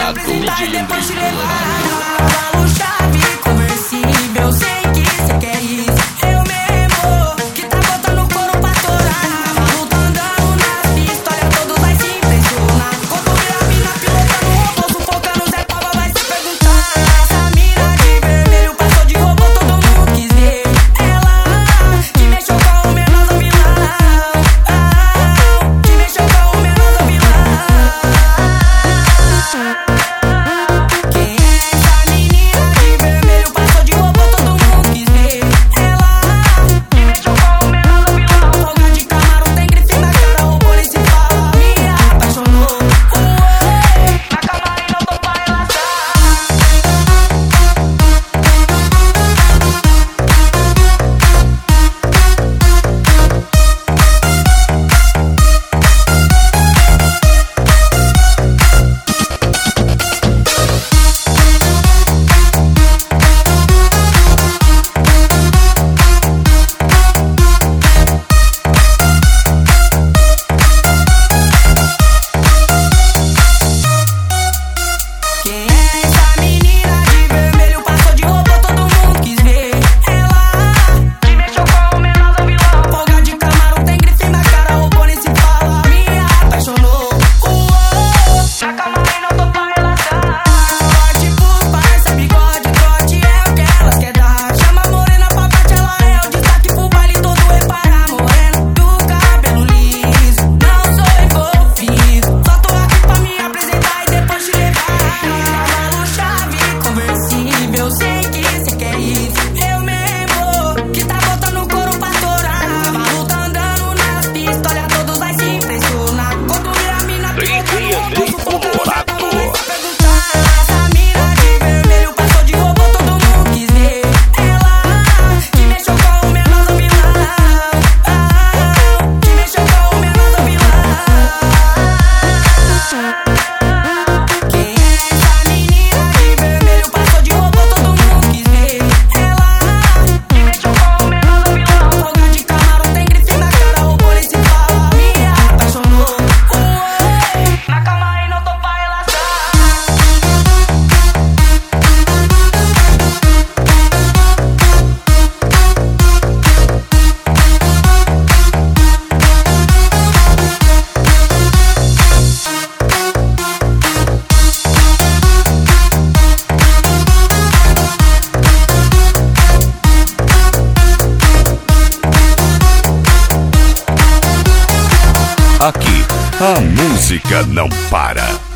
Dourado, DJ Depois te levar cavalo chave conversível. Sei que cê quer isso. Eu mesmo que tá botando couro pra torar. Maluco andando nas pistas, olha todos vai se impressionar. Quando vê a mina pilotando robô, sufocando Zé Pava, vai se perguntar. Essa mina de vermelho passou de robô, todo mundo quis ver. Ela que mexeu com o menor do vilão. Que mexeu com o menor do vilão. Aqui, a música não para.